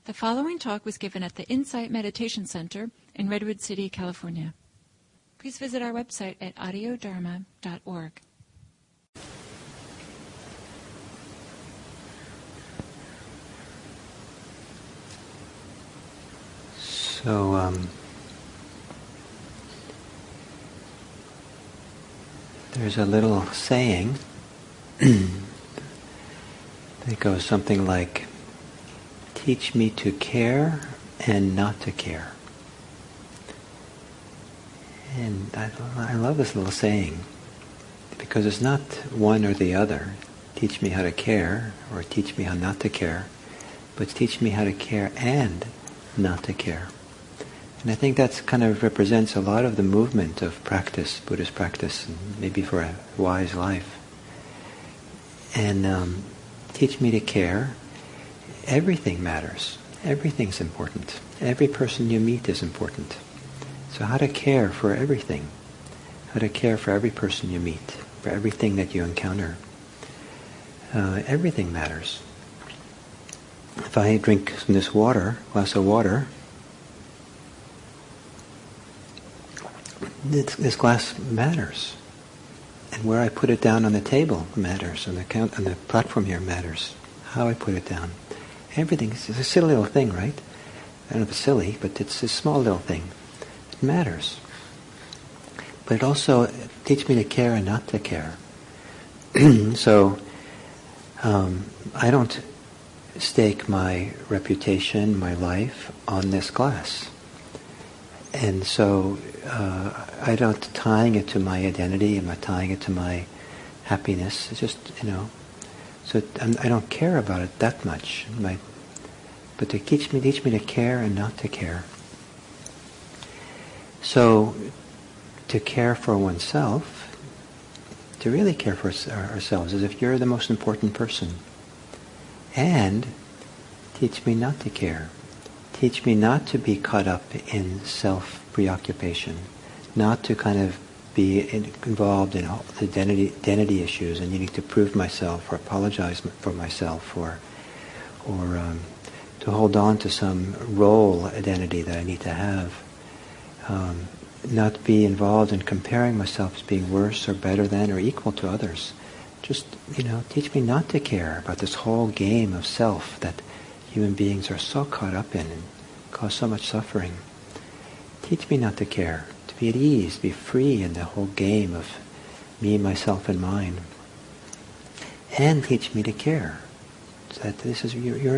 The following talk was given at the Insight Meditation Center in Redwood City, California. Please visit our website at audiodharma.org. So, there's a little saying that goes something like, teach me to care and not to care. And I love this little saying because it's not one or the other. Teach me how to care or teach me how not to care, but teach me how to care and not to care. And I think that kind of represents a lot of the movement of practice, Buddhist practice, and maybe for a wise life. And teach me to care. Everything matters. Everything's important. Every person you meet is important. So how to care for everything. How to care for every person you meet, for everything that you encounter. Everything matters. If I drink this glass of water, this glass matters. And where I put it down on the table matters. On the platform here matters. How I put it down. Everything is a silly little thing, right? I don't know if it's silly, but it's a small little thing. It matters. But it also teaches me to care and not to care. So, I don't stake my reputation, my life, on this glass. And so, I don't tying it to my identity, I'm not tying it to my happiness. It's just, so I don't care about it that much. But to teach me to care and not to care. So, to care for oneself, to really care for ourselves, as if you're the most important person. And teach me not to care. Teach me not to be caught up in self-preoccupation, not to kind of be involved in all the identity issues and needing to prove myself or apologize for myself or to hold on to some role identity that I need to have. Not be involved in comparing myself as being worse or better than or equal to others. Just, teach me not to care about this whole game of self that human beings are so caught up in and cause so much suffering. Teach me not to care, to be at ease, be free in the whole game of me, myself, and mine. And teach me to care. So that this is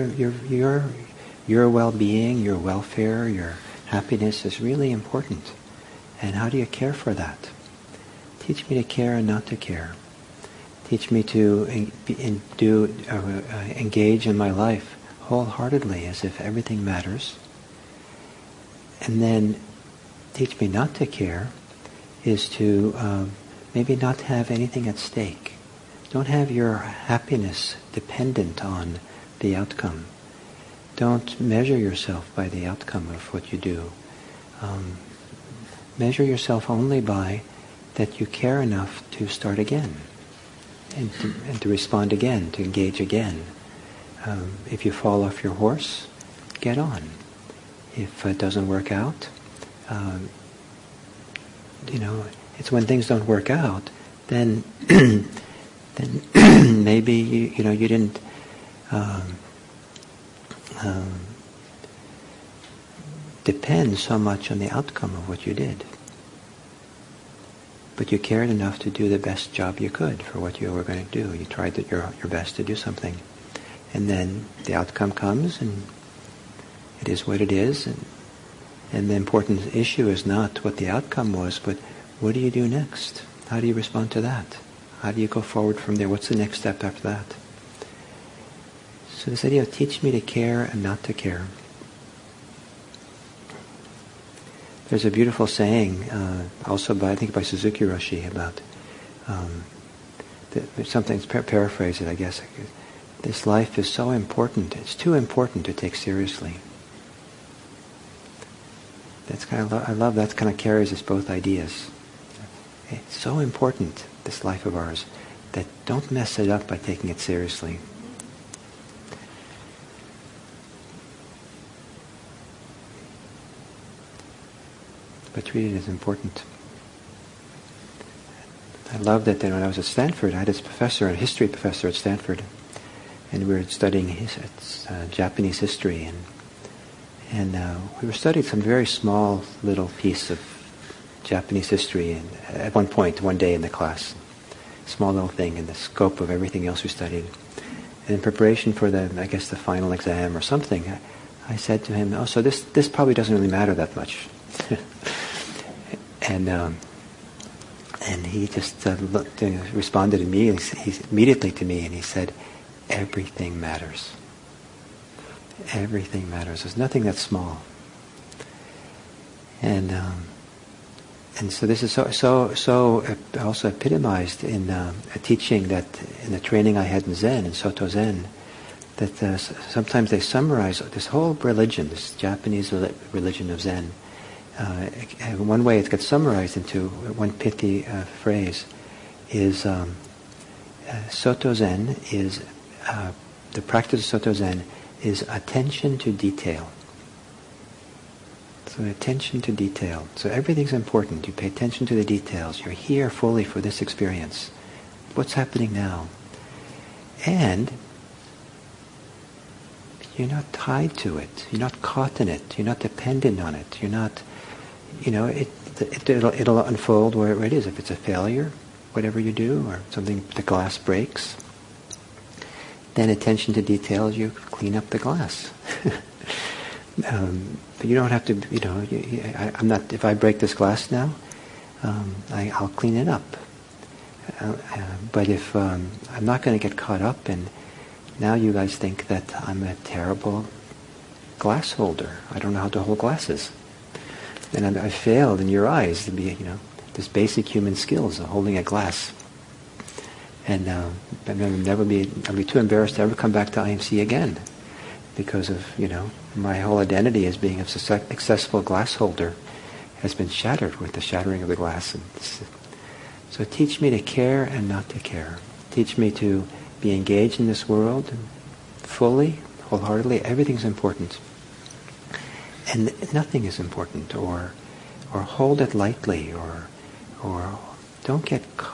your well-being, your welfare, your happiness is really important. And how do you care for that? Teach me to care and not to care. Teach me to engage in my life wholeheartedly as if everything matters. And then teach me not to care is to maybe not have anything at stake. Don't have your happiness dependent on the outcome. Don't measure yourself by the outcome of what you do. Measure yourself only by that you care enough to start again and to respond again, to engage again. If you fall off your horse, get on. If it doesn't work out, it's when things don't work out, then maybe you didn't depend so much on the outcome of what you did. But you cared enough to do the best job you could for what you were going to do. You tried your best to do something. And then the outcome comes, and it is what it is. And the important issue is not what the outcome was, but what do you do next? How do you respond to that? How do you go forward from there? What's the next step after that? So this idea of teach me to care and not to care. There's a beautiful saying, also by Suzuki Roshi, about something's paraphrased it, I guess. This life is so important; it's too important to take seriously. I love that kind of carries us both ideas. It's so important, this life of ours, that don't mess it up by taking it seriously. but treat it as important. I loved it. And when I was at Stanford, I had this professor, a history professor at Stanford, and we were studying Japanese history, and we were studying some very small little piece of Japanese history, and at one point, one day in the class, small little thing in the scope of everything else we studied. And in preparation for the final exam or something, I said to him, "Oh, so this probably doesn't really matter that much." And he just responded immediately to me, and he said, "Everything matters. Everything matters. There's nothing that's small." And so this is so also epitomized in a teaching that in the training I had in Zen, in Soto Zen, that sometimes they summarize this whole religion, this Japanese religion of Zen. One way it gets summarized into one pithy phrase is Soto Zen is the practice of Soto Zen is attention to detail. So attention to detail. So everything's important. You pay attention to the details. You're here fully for this experience. What's happening now? And you're not tied to it. You're not caught in it. You're not dependent on it. You're not, it'll unfold wherever it is. If it's a failure, whatever you do, or something, the glass breaks, then attention to details, you clean up the glass. But you don't have to, I'm not, if I break this glass now, I'll clean it up. But if I'm not going to get caught up, and now you guys think that I'm a terrible glass holder. I don't know how to hold glasses. And I failed in your eyes to be, this basic human skills of holding a glass. And I'll be too embarrassed to ever come back to IMC again, because of, my whole identity as being a successful glass holder has been shattered with the shattering of the glass. And so teach me to care and not to care. Teach me to be engaged in this world fully, wholeheartedly. Everything's important. And nothing is important, or hold it lightly, or don't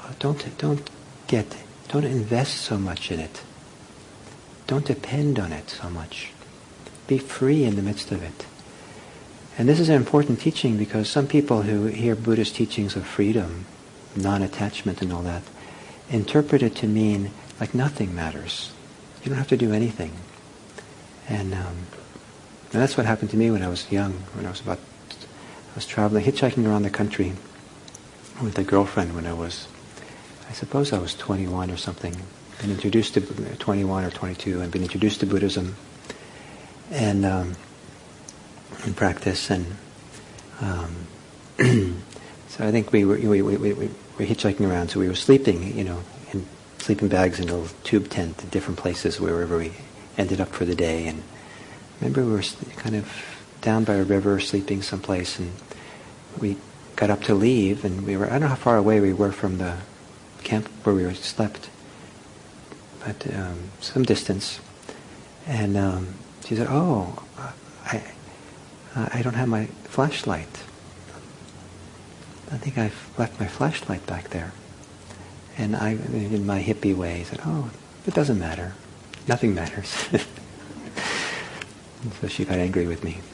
invest so much in it. Don't depend on it so much. Be free in the midst of it. And this is an important teaching, because some people who hear Buddhist teachings of freedom, non-attachment and all that, interpret it to mean like nothing matters. You don't have to do anything. And that's what happened to me when I was young. I was traveling, hitchhiking around the country with a girlfriend when I suppose I was 21 or something. Been introduced to 21 or 22, and been introduced to Buddhism, and in practice, and so I think we were hitchhiking around. So we were sleeping, in sleeping bags in a little tube tent in different places wherever we ended up for the day. And I remember we were kind of down by a river, sleeping someplace, and we got up to leave, and I don't know how far away we were from the camp where we slept, but some distance. And she said, "Oh, I don't have my flashlight. I think I've left my flashlight back there." And I, in my hippie way, said, "Oh, it doesn't matter. Nothing matters." And so she got angry with me.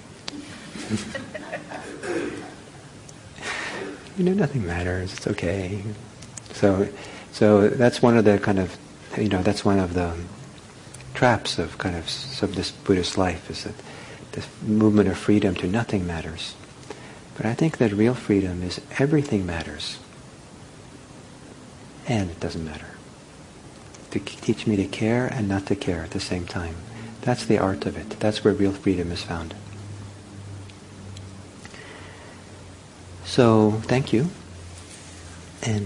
Nothing matters. It's okay. So that's one of the kind of, that's one of the traps of kind of this Buddhist life, is that this movement of freedom to nothing matters. But I think that real freedom is everything matters, and it doesn't matter. To teach me to care and not to care at the same time. That's the art of it. That's where real freedom is found. So, thank you.